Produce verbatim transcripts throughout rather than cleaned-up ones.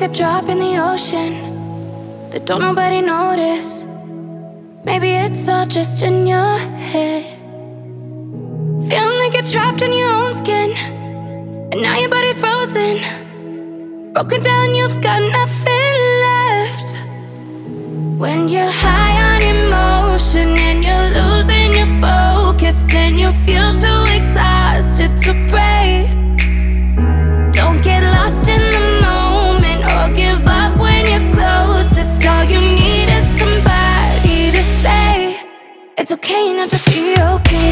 a drop in the ocean that don't nobody notice. Maybe it's all just in your head. Feeling like you're trapped in your own skin, and now your body's frozen. Broken down, you've got nothing left. When you're high on emotion and you're losing your focus, and you feel too exhausted to pray. Don't get lost in the moment or give up when you're closest. All you need is somebody to say it's okay not to be okay.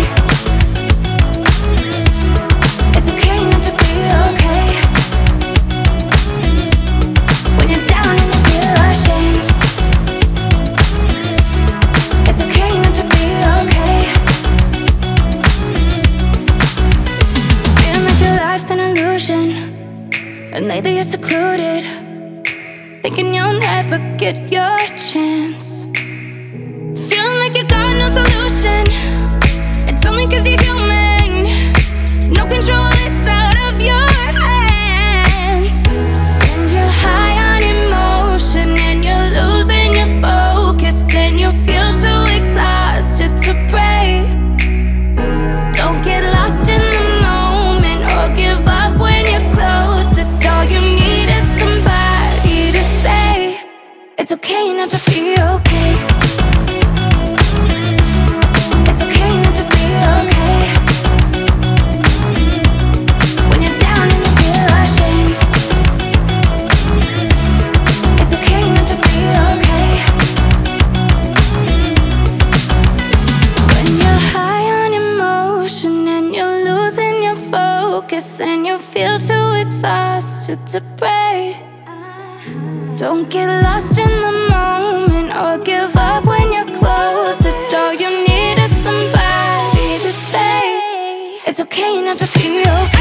It's okay not to be okay. When you're down and you feel ashamed, it's okay not to be okay. Feeling like your life's an illusion, and lately you're secluded, thinking you'll never get your chance. Feeling like you got no solution. It's only cause you're human. No control, it's out of your hands. When you're high on emotion and you're losing your focus, and you feel too exhausted to pray. Don't get lost in the moment or give up when you're closest. All you need is somebody to say it's okay not to be okay. It's okay not to be okay. When you're down and you feel ashamed, it's okay not to be okay. When you're high on emotion and you're losing your focus, and you feel too exhausted to pray. Don't get lost in the moment or give up when you're closest. All you need is somebody to say it's okay not to be okay.